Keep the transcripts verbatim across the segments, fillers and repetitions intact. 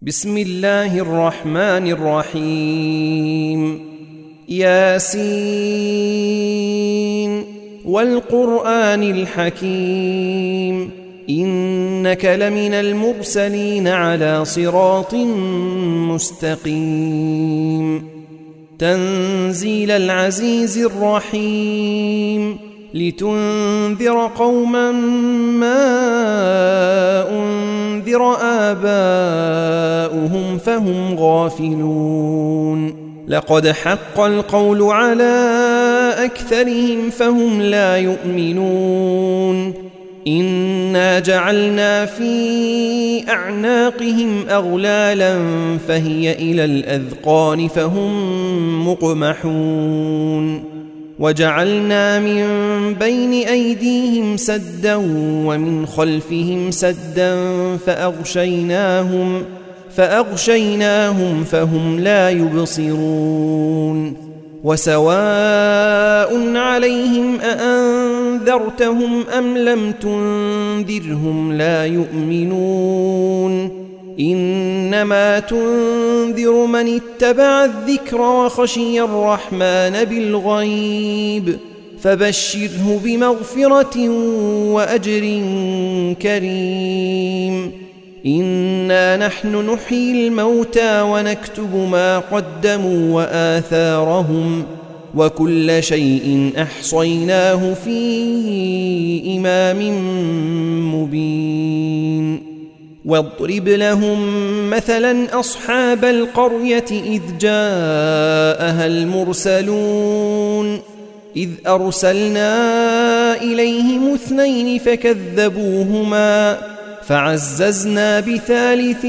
بسم الله الرحمن الرحيم. ياسين والقرآن الحكيم إنك لمن المرسلين على صراط مستقيم. تنزيل العزيز الرحيم لتنذر قوما ما أنذر آباؤهم فهم غافلون. لقد حق القول على أكثرهم فهم لا يؤمنون. إنا جعلنا في أعناقهم أغلالا فهي إلى الأذقان فهم مقمحون. وجعلنا من بين أيديهم سدا ومن خلفهم سدا فأغشيناهم فأغشيناهم فهم لا يبصرون. وسواء عليهم أأنذرتهم أم لم تنذرهم لا يؤمنون. إنما تنذر من اتبع الذكر وخشي الرحمن بالغيب فبشره بمغفرة وأجر كريم. إنا نحن نحيي الموتى ونكتب ما قدموا وآثارهم وكل شيء أحصيناه في إمام مبين. واضرب لهم مثلا أصحاب القرية إذ جاءها المرسلون إذ أرسلنا إليهم اثنين فكذبوهما فعززنا بثالث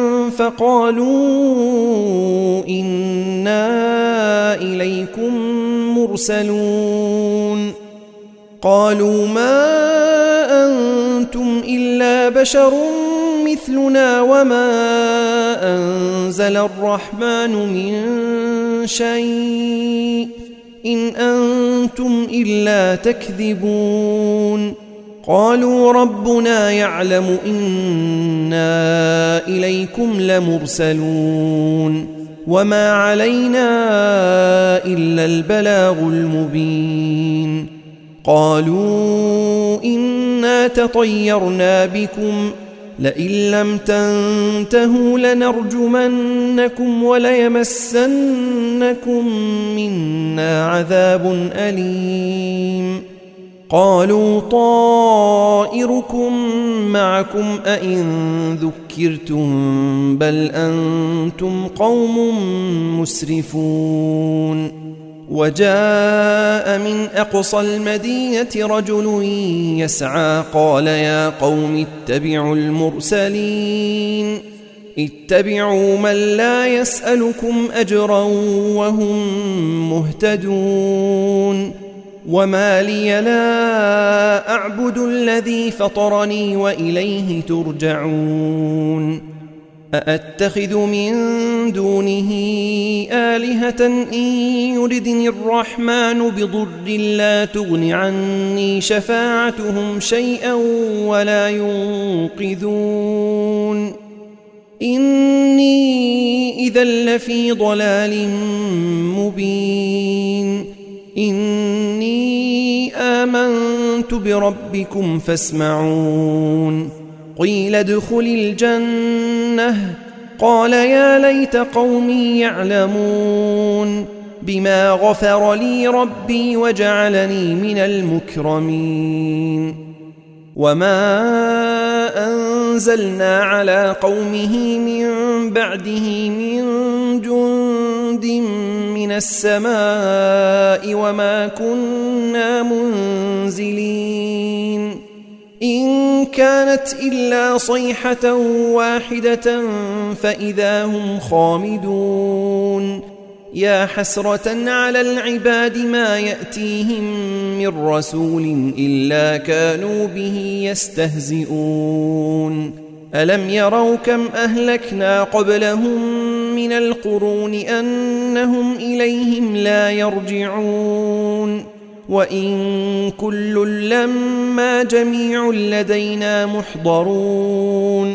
فقالوا إنا إليكم مرسلون. قالوا ما أنتم إلا بشر مثلنا وما أنزل الرحمن من شيء إن أنتم إلا تكذبون. قالوا ربنا يعلم إنا إليكم لمرسلون وما علينا إلا البلاغ المبين. قالوا إنا تطيرنا بكم لئن لم تنتهوا لنرجمنكم وليمسنكم منا عذاب أليم. قالوا طائركم معكم أئن ذكرتم بل أنتم قوم مسرفون. وجاء من أقصى المدينة رجل يسعى قال يا قوم اتبعوا المرسلين اتبعوا من لا يسألكم أجرا وهم مهتدون. وما لي لا أعبد الذي فطرني وإليه ترجعون. أأتخذ من دونه آلهة إن يردني الرحمن بضر لا تغن عني شفاعتهم شيئا ولا ينقذون. إني إذا لفي ضلال مبين. إني آمنت بربكم فاسمعون. قيل ادخل الجنة قال يا ليت قومي يعلمون بما غفر لي ربي وجعلني من المكرمين. وما أنزلنا على قومه من بعده من جند من السماء وما كنا منزلين. إن كانت إلا صيحة واحدة فإذا هم خامدون. يا حسرة على العباد ما يأتيهم من رسول إلا كانوا به يستهزئون. ألم يروا كم أهلكنا قبلهم من القرون أنهم إليهم لا يرجعون. وإن كل لما جميع لدينا محضرون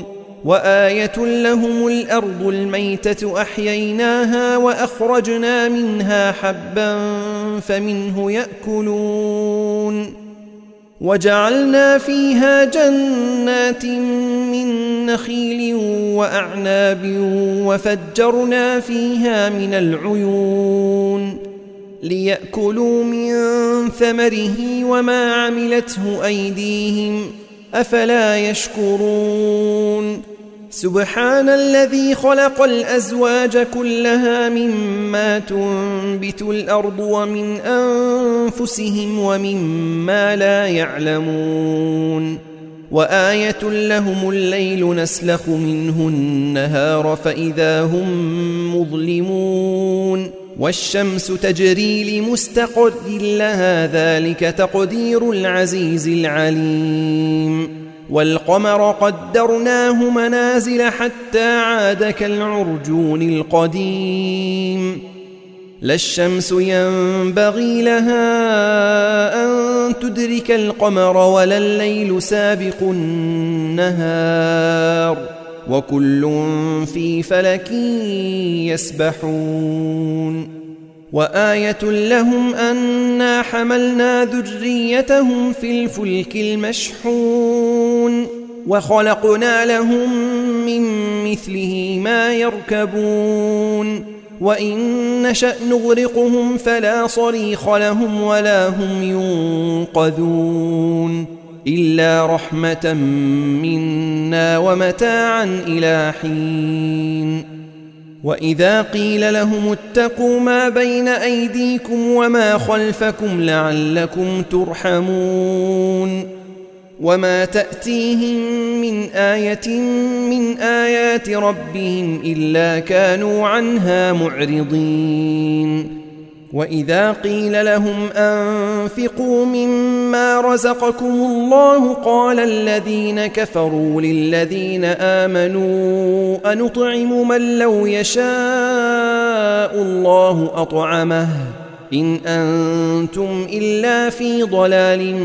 وآية لهم الأرض الميتة أحييناها وأخرجنا منها حبا فمنه يأكلون وجعلنا فيها جنات من نخيل وأعناب وفجرنا فيها من العيون ليأكلوا من ثمره وما عملته أيديهم أفلا يشكرون سبحان الذي خلق الأزواج كلها مما تنبت الأرض ومن أنفسهم ومما لا يعلمون وآية لهم الليل نسلخ منه النهار فإذا هم مظلمون والشمس تجري لمستقر لها ذلك تقدير العزيز العليم والقمر قدرناه منازل حتى عاد كالعرجون القديم لا الشمس ينبغي لها أن تدرك القمر ولا الليل سابق النهار وكل في فلك يسبحون وآية لهم أنا حملنا ذريتهم في الفلك المشحون وخلقنا لهم من مثله ما يركبون وإن نشأ نغرقهم فلا صريخ لهم ولا هم ينقذون إلا رحمة منا ومتاعا إلى حين وإذا قيل لهم اتقوا ما بين أيديكم وما خلفكم لعلكم ترحمون وما تأتيهم من آية من آيات ربهم إلا كانوا عنها معرضين وإذا قيل لهم أنفقوا مما رزقكم الله قال الذين كفروا للذين آمنوا أنطعم من لو يشاء الله أطعمه إن أنتم إلا في ضلال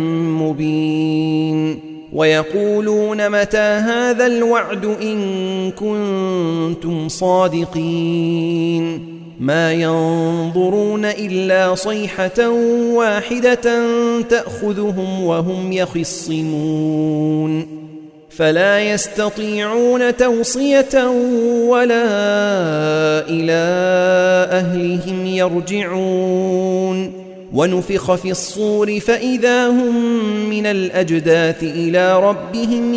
مبين ويقولون متى هذا الوعد إن كنتم صادقين ما ينظرون إلا صيحة واحدة تأخذهم وهم يخصمون فلا يستطيعون توصية ولا إلى أهلهم يرجعون ونفخ في الصور فإذا هم من الأجداث إلى ربهم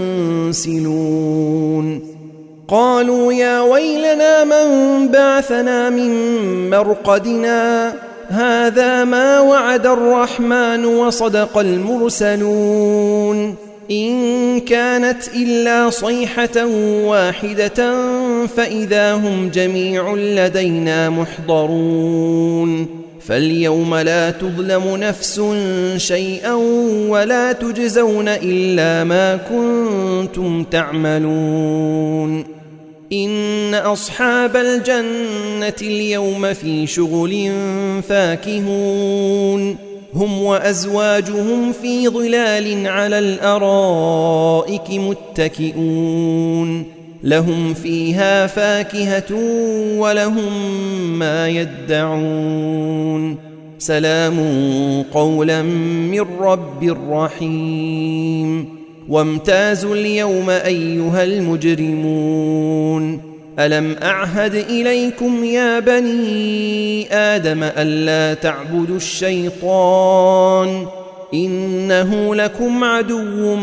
ينسلون قالوا يا ويلنا من بعثنا من مرقدنا هذا ما وعد الرحمن وصدق المرسلون إن كانت إلا صيحة واحدة فإذا هم جميع لدينا محضرون فاليوم لا تظلم نفس شيئا ولا تجزون إلا ما كنتم تعملون إن أصحاب الجنة اليوم في شغل فاكهون هم وأزواجهم في ظلال على الأرائك متكئون لهم فيها فاكهة ولهم ما يدعون سلام قولا من رب رحيم وامتازوا اليوم أيها المجرمون ألم أعهد إليكم يا بني آدم ألا تعبدوا الشيطان إنه لكم عدو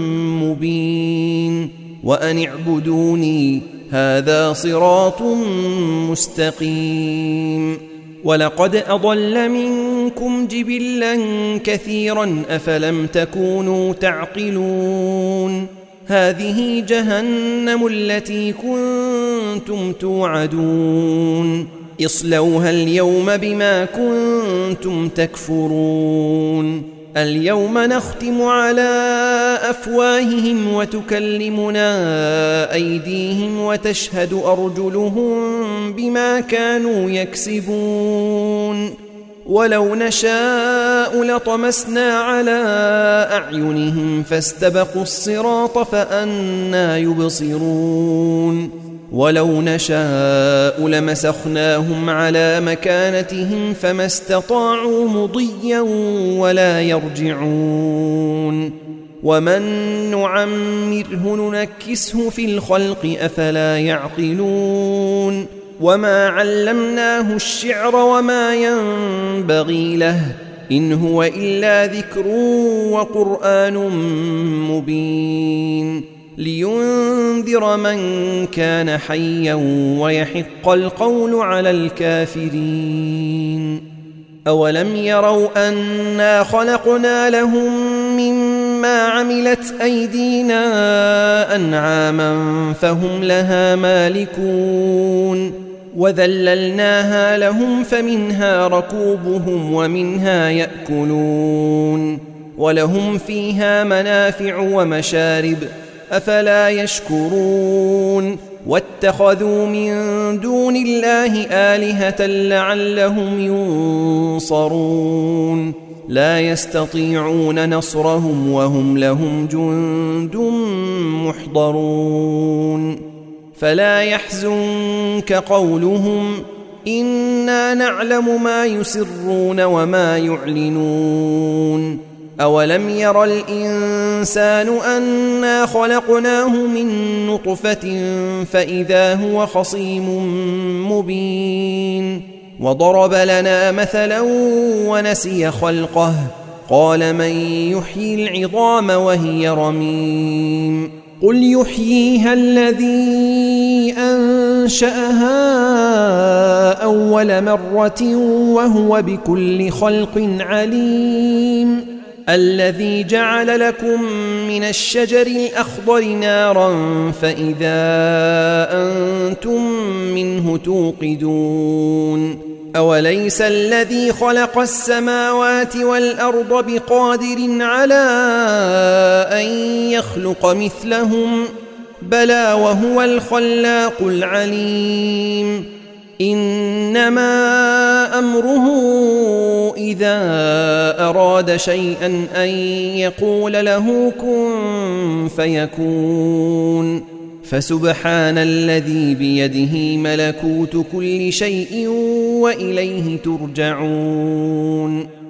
مبين وأن اعبدوني هذا صراط مستقيم ولقد أضل منكم جبلا كثيرا أفلم تكونوا تعقلون هذه جهنم التي كنتم توعدون اصلوها اليوم بما كنتم تكفرون اليوم نختم على أفواههم وتكلمنا أيديهم وتشهد أرجلهم بما كانوا يكسبون ولو نشاء لطمسنا على أعينهم فاستبقوا الصراط فأنى يبصرون ولو نشاء لمسخناهم على مكانتهم فما استطاعوا مضيا ولا يرجعون ومن نعمره ننكسه في الخلق أفلا يعقلون وما علمناه الشعر وما ينبغي له إن هو إلا ذكر وقرآن مبين لينذر من كان حيا ويحق القول على الكافرين أولم يروا أنا خلقنا لهم مما عملت أيدينا أنعاما فهم لها مالكون وذللناها لهم فمنها ركوبهم ومنها يأكلون ولهم فيها منافع ومشارب أفلا يشكرون واتخذوا من دون الله آلهة لعلهم ينصرون لا يستطيعون نصرهم وهم لهم جند محضرون فلا يحزنك قولهم إنا نعلم ما يسرون وما يعلنون أولم ير الإنسان أنا خلقناه من نطفة فإذا هو خصيم مبين وضرب لنا مثلا ونسي خلقه قال من يحيي العظام وهي رميم قل يحييها الذي أنشأها أول مرة وهو بكل خلق عليم الذي جعل لكم من الشجر الأخضر نارا فإذا أنتم منه توقدون أوليس الذي خلق السماوات والأرض بقادر على أن يخلق مثلهم بلى وهو الخلاق العليم إنما أمره إذا أراد شيئا أن يقول له كن فيكون فسبحان الذي بيده ملكوت كل شيء وإليه ترجعون